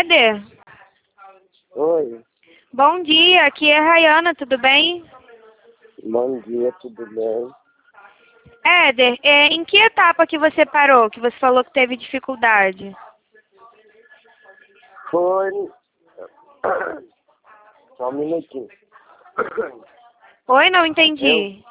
Éder? Oi, Bom dia, aqui é a Rayana, tudo bem? bom dia, tudo bem? Éder, em que etapa que você parou, que você falou que teve dificuldade? Foi. Só um minutinho. Oi, não Eu, entendi.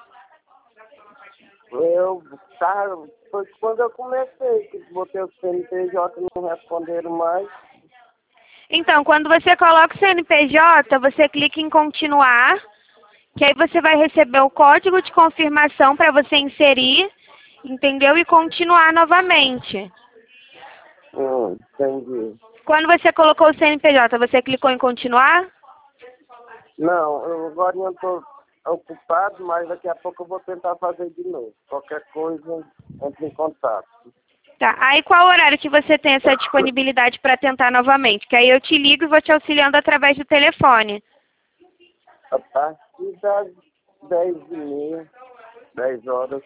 eu tava. Foi quando eu comecei, que botei o CNPJ e não responderam mais. Então, quando você coloca o CNPJ, você clica em continuar, que aí você vai receber o código de confirmação para você inserir, entendeu? E continuar novamente. Entendi. Quando você colocou o CNPJ, você clicou em continuar? Não, eu agora não estou ocupado, mas daqui a pouco eu vou tentar fazer de novo. Qualquer coisa, entre em contato. Tá. Aí qual horário que você tem essa disponibilidade para tentar novamente? Que aí eu te ligo e vou te auxiliando através do telefone. A partir das 10h30, 10 horas.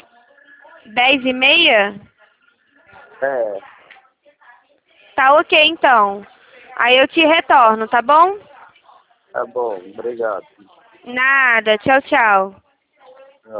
10h30? É, Tá ok, então. Aí eu te retorno, tá bom? tá bom, obrigado. Nada. Tchau, tchau.